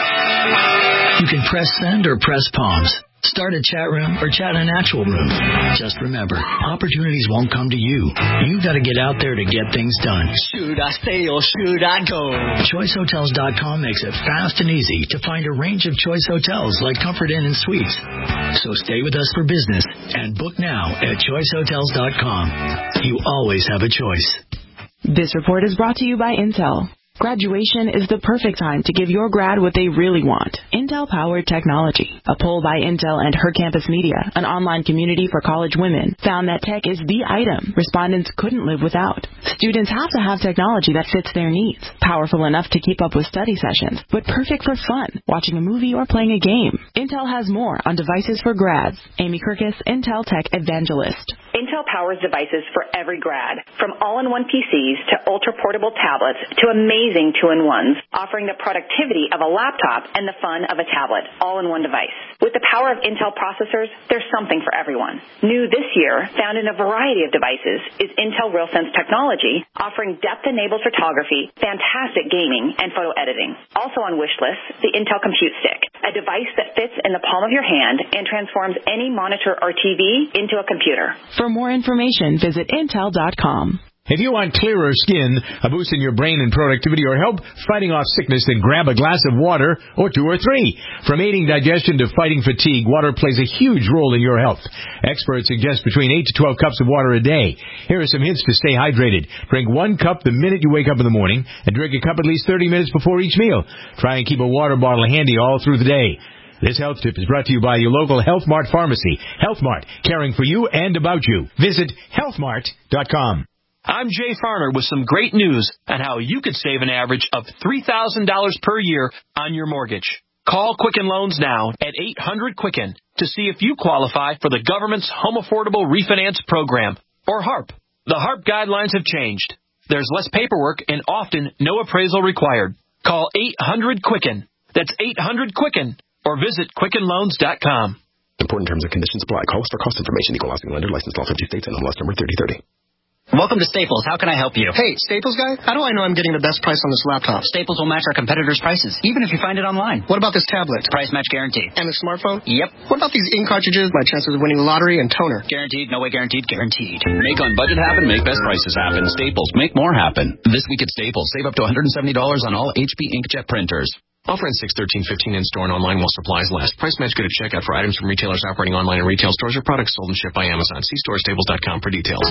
You can press send or press palms. Start a chat room or chat in an actual room. Just remember, opportunities won't come to you. You've got to get out there to get things done. Should I stay or should I go? Choice Hotels dot com makes it fast and easy to find a range of Choice Hotels like Comfort Inn and Suites. So stay with us for business and book now at Choice Hotels dot com. You always have a choice. This report is brought to you by Intel. Graduation is the perfect time to give your grad what they really want. Intel-powered technology. A poll by Intel and Her Campus Media, an online community for college women, found that tech is the item respondents couldn't live without. Students have to have technology that fits their needs. Powerful enough to keep up with study sessions, but perfect for fun, watching a movie or playing a game. Intel has more on devices for grads. Amy Kirkus, Intel Tech Evangelist. Intel powers devices for every grad, from all-in-one P Cs to ultra-portable tablets to amazing two-in-ones, offering the productivity of a laptop and the fun of a tablet, all in one device. With the power of Intel processors, there's something for everyone. New this year, found in a variety of devices, is Intel RealSense technology, offering depth-enabled photography, fantastic gaming, and photo editing. Also on wish lists, the Intel Compute Stick, a device that fits in the palm of your hand and transforms any monitor or T V into a computer. For more information, visit Intel dot com. If you want clearer skin, a boost in your brain and productivity, or help fighting off sickness, then grab a glass of water or two or three. From aiding digestion to fighting fatigue, water plays a huge role in your health. Experts suggest between eight to twelve cups of water a day. Here are some hints to stay hydrated. Drink one cup the minute you wake up in the morning, and drink a cup at least thirty minutes before each meal. Try and keep a water bottle handy all through the day. This health tip is brought to you by your local Health Mart pharmacy. Health Mart, caring for you and about you. Visit health mart dot com. I'm Jay Farner with some great news on how you could save an average of three thousand dollars per year on your mortgage. Call Quicken Loans now at eight hundred Quicken to see if you qualify for the government's Home Affordable Refinance Program, or HARP. The HARP guidelines have changed. There's less paperwork and often no appraisal required. Call eight hundred Quicken. That's eight hundred Quicken. Or visit quicken loans dot com. Important terms and conditions apply. Call us for cost information. Equal housing lender. Licensed law fifty states and N M L S number thirty thirty. Welcome to Staples. How can I help you? Hey, Staples guy, how do I know I'm getting the best price on this laptop? Staples will match our competitors' prices, even if you find it online. What about this tablet? Price match guaranteed. And the smartphone? Yep. What about these ink cartridges, my chances of winning the lottery, and toner? Guaranteed, no way guaranteed, guaranteed. Make on budget happen, make best prices happen. Staples, make more happen. This week at Staples, save up to one hundred seventy dollars on all H P inkjet printers. Offer in six thirteen fifteen in store and online while supplies last. Price match good at checkout for items from retailers operating online and retail stores or products sold and shipped by Amazon. See store staples dot com for details.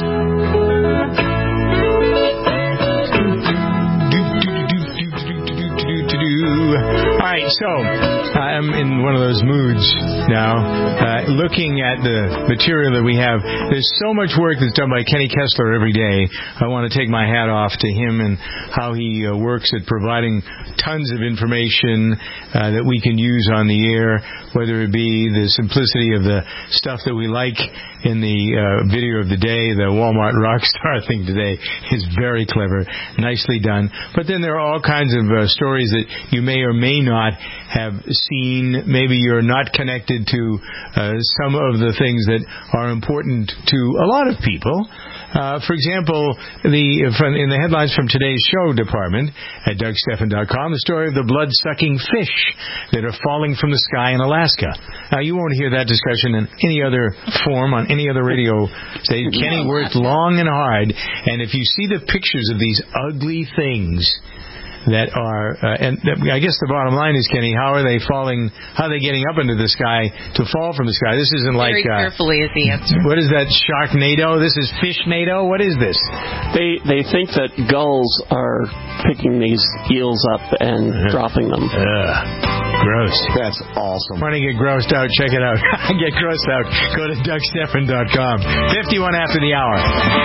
All right, so I'm in one of those moods now, uh, looking at the material that we have. There's so much work that's done by Kenny Kessler every day. I want to take my hat off to him and how he uh, works at providing tons of information uh, that we can use on the air, whether it be the simplicity of the stuff that we like in the uh, video of the day. The Walmart Rockstar thing today is very clever, nicely done. But then there are all kinds of uh, stories that you may or may not have seen. Maybe you're not connected to uh, some of the things that are important to a lot of people. Uh, for example, the from, in the headlines from today's show department at Doug Stephan dot com, the story of the blood-sucking fish that are falling from the sky in Alaska. Now, you won't hear that discussion in any other form on any other radio station. Kenny worked long and hard, and if you see the pictures of these ugly things that are, uh, and I guess the bottom line is, Kenny, how are they falling, how are they getting up into the sky to fall from the sky? This isn't like... Very uh, carefully is the answer. What is that, Sharknado? This is Fishnado? What is this? They they think that gulls are picking these eels up and uh-huh. dropping them. Ugh. Gross. That's awesome. Want to get grossed out? Check it out. Get grossed out. Go to Doug Stephan dot com. fifty-one after the hour.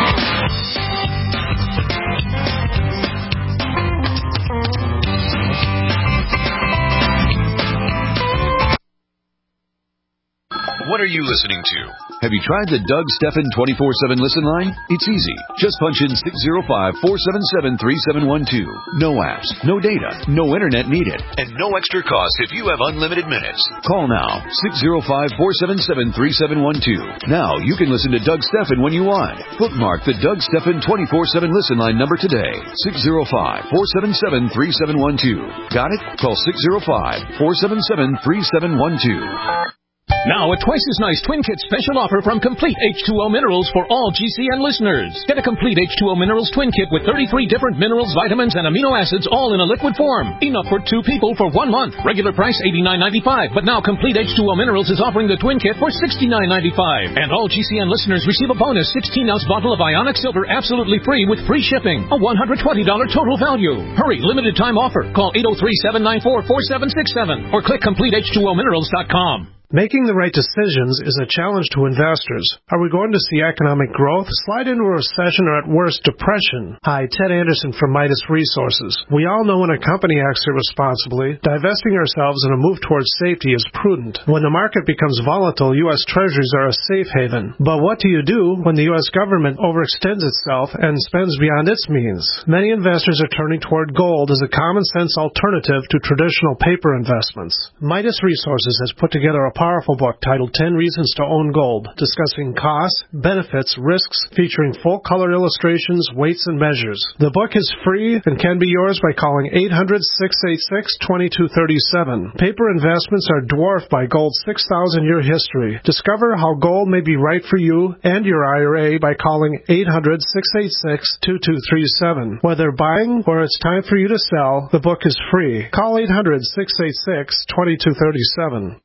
What are you listening to? Have you tried the Doug Stephan twenty-four seven listen line? It's easy. Just punch in six zero five, four seven seven, three seven one two. No apps, no data, no internet needed, and no extra cost if you have unlimited minutes. Call now, six zero five, four seven seven, three seven one two. Now you can listen to Doug Stephan when you want. Bookmark the Doug Stephan twenty-four seven listen line number today. six zero five, four seven seven, three seven one two. Got it? Call six zero five, four seven seven, three seven one two. Now, a twice as nice Twin Kit special offer from Complete H two O Minerals for all G C N listeners. Get a Complete H two O Minerals Twin Kit with thirty-three different minerals, vitamins, and amino acids all in a liquid form. Enough for two people for one month. Regular price eighty-nine ninety-five, but now Complete H two O Minerals is offering the Twin Kit for sixty-nine ninety-five. And all G C N listeners receive a bonus sixteen ounce bottle of Ionic Silver absolutely free with free shipping. A one hundred twenty dollars total value. Hurry, limited time offer. Call eight oh three, seven nine four, four seven six seven or click complete h two o minerals dot com. Making the right decisions is a challenge to investors. Are we going to see economic growth, slide into a recession, or at worst, depression? Hi, Ted Anderson from Midas Resources. We all know when a company acts irresponsibly, divesting ourselves in a move towards safety is prudent. When the market becomes volatile, U S Treasuries are a safe haven. But what do you do when the U S government overextends itself and spends beyond its means? Many investors are turning toward gold as a common-sense alternative to traditional paper investments. Midas Resources has put together a powerful book titled ten Reasons to Own Gold, discussing costs, benefits, risks, featuring full-color illustrations, weights, and measures. The book is free and can be yours by calling eight hundred, six eight six, two two three seven. Paper investments are dwarfed by gold's six thousand year history. Discover how gold may be right for you and your I R A by calling eight hundred, six eight six, two two three seven. Whether buying or it's time for you to sell, the book is free. Call eight hundred, six eight six, two two three seven.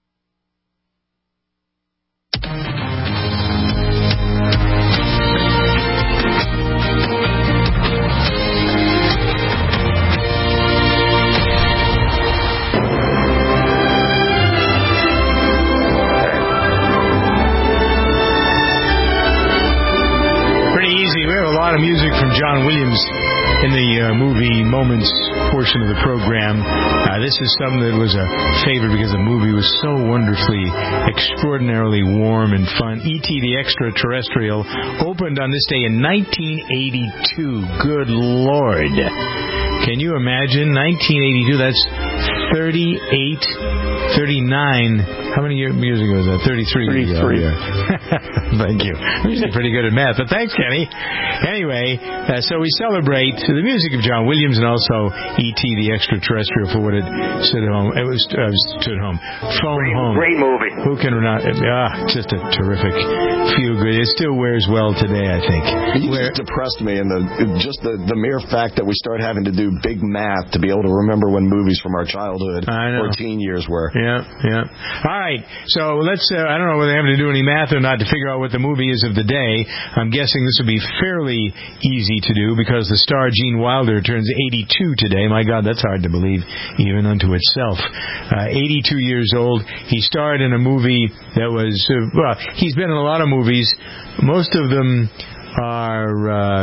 Of music from John Williams in the uh, movie Moments portion of the program. Uh, this is something that was a favorite because the movie was so wonderfully, extraordinarily warm and fun. E T the Extraterrestrial opened on this day in nineteen eighty-two. Good Lord. Can you imagine? nineteen eighty-two, that's thirty-eight, thirty-nine. How many years ago was that? thirty-three. thirty-three. Years ago. Thank you. I'm usually pretty good at math, but thanks, Kenny. Anyway, uh, so we celebrate the music of John Williams and also E T the Extraterrestrial for what it stood home. It was uh, stood home. Phone great, home. Great movie. Who can not? Ah, just a terrific feel good. It still wears well today, I think. You Where, just depressed me, and the just the, the mere fact that we start having to do big math to be able to remember when movies from our childhood or teen years were. Yeah, yeah. All right, so let's. Uh, I don't know whether they have to do any math or not to figure out what the movie is of the day. I'm guessing this will be fairly fairly easy to do because the star Gene Wilder turns eighty-two today. My God, that's hard to believe, even unto itself. Uh, eighty-two years old. He starred in a movie that was, uh, well, he's been in a lot of movies. Most of them are,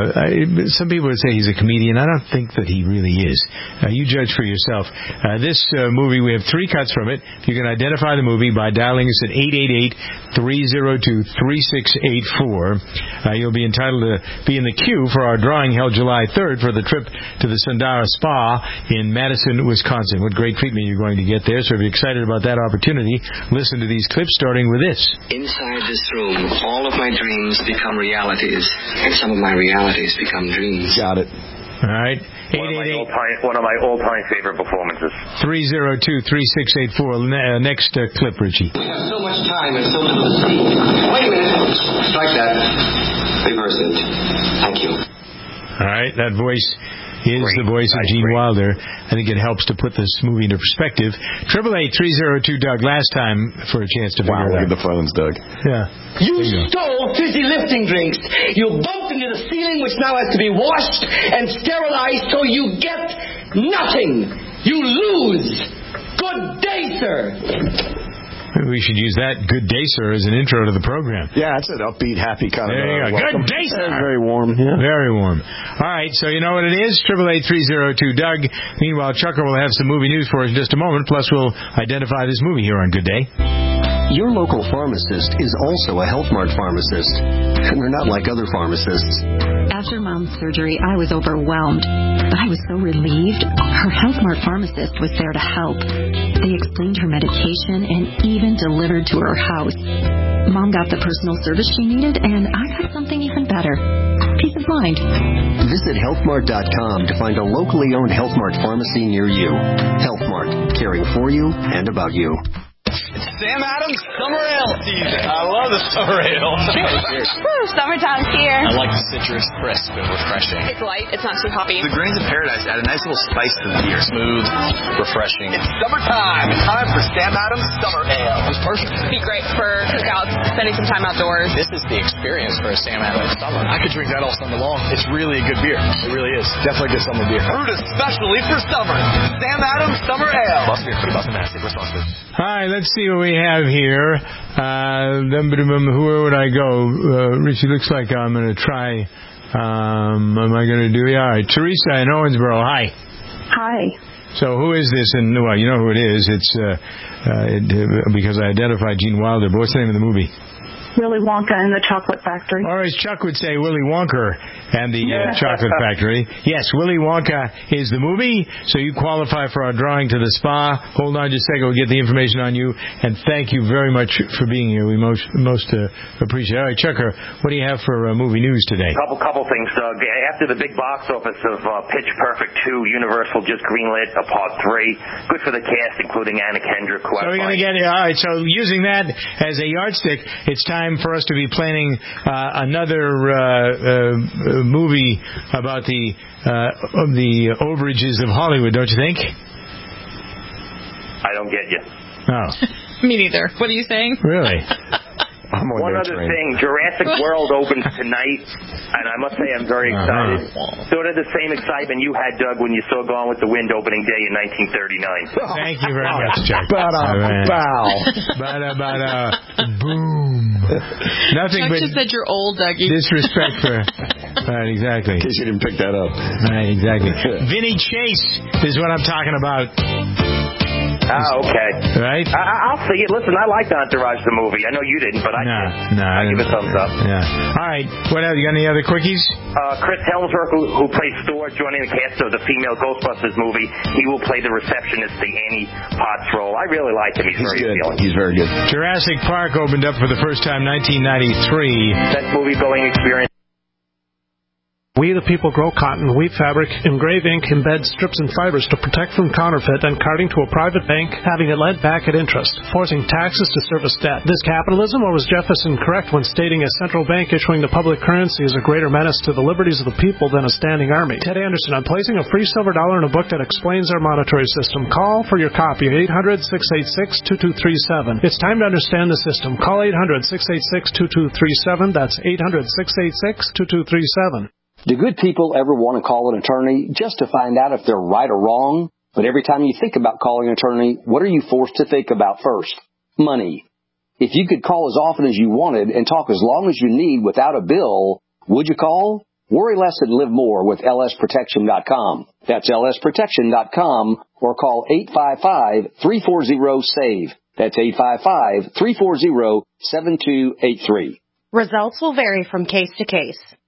uh, some people would say he's a comedian. I don't think that he really is. Uh, you judge for yourself. Uh, this uh, movie, we have three cuts from it. You can identify the movie by dialing us at eight eight eight, three oh two, three six eight four. Uh, you'll be entitled to be in the queue for our drawing held July third for the trip to the Sundara Spa in Madison, Wisconsin. What great treatment you're going to get there. So if you're excited about that opportunity, listen to these clips starting with this. Inside this room, all of my dreams become realities. And some of my realities become dreams. Got it. All right. One of, my all-time, one of my all-time favorite performances. three oh two, three six eight four. Uh, next uh, clip, Richie. We have so much time and so little to see. Wait a minute. Strike that. Reverse it. Thank you. All right. That voice is great. The voice of Gene great. Wilder. I think it helps to put this movie into perspective. Triple eight three oh two Doug. Last time for a chance to wow, figure it out. Look at the phones, Doug. Yeah. You, you stole fizzy lifting drinks. You bumped into the ceiling, which now has to be washed and sterilized, so you get nothing. You lose. Good day, sir. Maybe we should use that "Good Day, Sir" as an intro to the program. Yeah, it's an upbeat, happy kind there of. There you uh, go. welcome. Good day, sir. Very warm. Yeah. Very warm. All right, so you know what it is. Triple eight three zero two Doug. Meanwhile, Chucker will have some movie news for us in just a moment. Plus, we'll identify this movie here on Good Day. Your local pharmacist is also a Health Mart pharmacist. And they're not like other pharmacists. After Mom's surgery, I was overwhelmed. But I was so relieved. Her Health Mart pharmacist was there to help. They explained her medication and even delivered to her house. Mom got the personal service she needed, and I got something even better. Peace of mind. Visit health mart dot com to find a locally owned Health Mart pharmacy near you. Health Mart, caring for you and about you. Sam Adams Summer Ale season. I love the summer ale. Cheers. Woo, summertime's here. I like the citrus, crisp and refreshing. It's light. It's not too hoppy. The grains of paradise add a nice little spice to the beer. Smooth, refreshing. It's summertime. It's time for Sam Adams Summer Ale. It's perfect. It'd be great for cookouts, spending some time outdoors. This is the experience for a Sam Adams Summer. I could drink that all summer long. It's really a good beer. It really is. Definitely good summer beer. Brewed especially for summer. Sam Adams Summer Ale. Boston beer. Pretty Boston Massive. Responsibly. Hi, let's see what we have here. Uh, where would I go? Uh, Richie, looks like I'm going to try. Um, am I going to do? Yeah, all right. Teresa in Owensboro. Hi. Hi. So who is this? And well, you know who it is. It's uh, uh, it, uh, because I identified Gene Wilder. But what's the name of the movie? Willy Wonka and the Chocolate Factory. Or as Chuck would say, Willy Wonka and the uh, Chocolate Factory. Yes, Willy Wonka is the movie, so you qualify for our drawing to the spa. Hold on just a second, we'll get the information on you, and thank you very much for being here. We most most uh, appreciate it. All right, Chucker, what do you have for uh, movie news today? Couple couple things, Doug. After the big box office of uh, Pitch Perfect two, Universal just greenlit a part three. Good for the cast, including Anna Kendrick. Who so we're going to get it. All right, so using that as a yardstick, it's time for us to be planning uh, another uh, uh, movie about the uh, the overages of Hollywood, don't you think? I don't get you. Oh. Me neither. What are you saying? Really? I'm on One other train. thing, Jurassic World opens tonight, and I must say I'm very excited. Uh-huh. Sort of the same excitement you had, Doug, when you saw Gone with the Wind opening day in nineteen thirty-nine. Thank you very much, Chuck. Ba-da, bow. Bada, bada, boom. Nothing Chuck but just said you're old, Dougie. Disrespect for... Right, exactly. In case you didn't pick that up. Right, exactly. Vinny Chase is what I'm talking about. Ah, okay. Right? I, I'll see it. Listen, I liked Entourage, the movie. I know you didn't, but I no, did. No, I give it a thumbs up. Yeah. All right. What else? You got any other quickies? Uh, Chris Hemsworth, who, who plays Thor, joining the cast of the female Ghostbusters movie. He will play the receptionist, the Annie Potts role. I really like him. He's, He's very good. appealing. He's very good. Jurassic Park opened up for the first time nineteen ninety-three. Best movie-going experience. We the people grow cotton, weave fabric, engrave ink, embed strips and fibers to protect from counterfeit, then carting to a private bank, having it lent back at interest, forcing taxes to service debt. This capitalism, or was Jefferson correct when stating a central bank issuing the public currency is a greater menace to the liberties of the people than a standing army? Ted Anderson, I'm placing a free silver dollar in a book that explains our monetary system. Call for your copy, eight hundred, six eight six, two two three seven. It's time to understand the system. Call eight hundred, six eight six, two two three seven. That's eight hundred, six eight six, two two three seven. Do good people ever want to call an attorney just to find out if they're right or wrong? But every time you think about calling an attorney, what are you forced to think about first? Money. If you could call as often as you wanted and talk as long as you need without a bill, would you call? Worry less and live more with L S protection dot com. That's L S protection dot com or call eight five five, three four zero, S A V E. That's eight five five, three four zero, seven two eight three. Results will vary from case to case.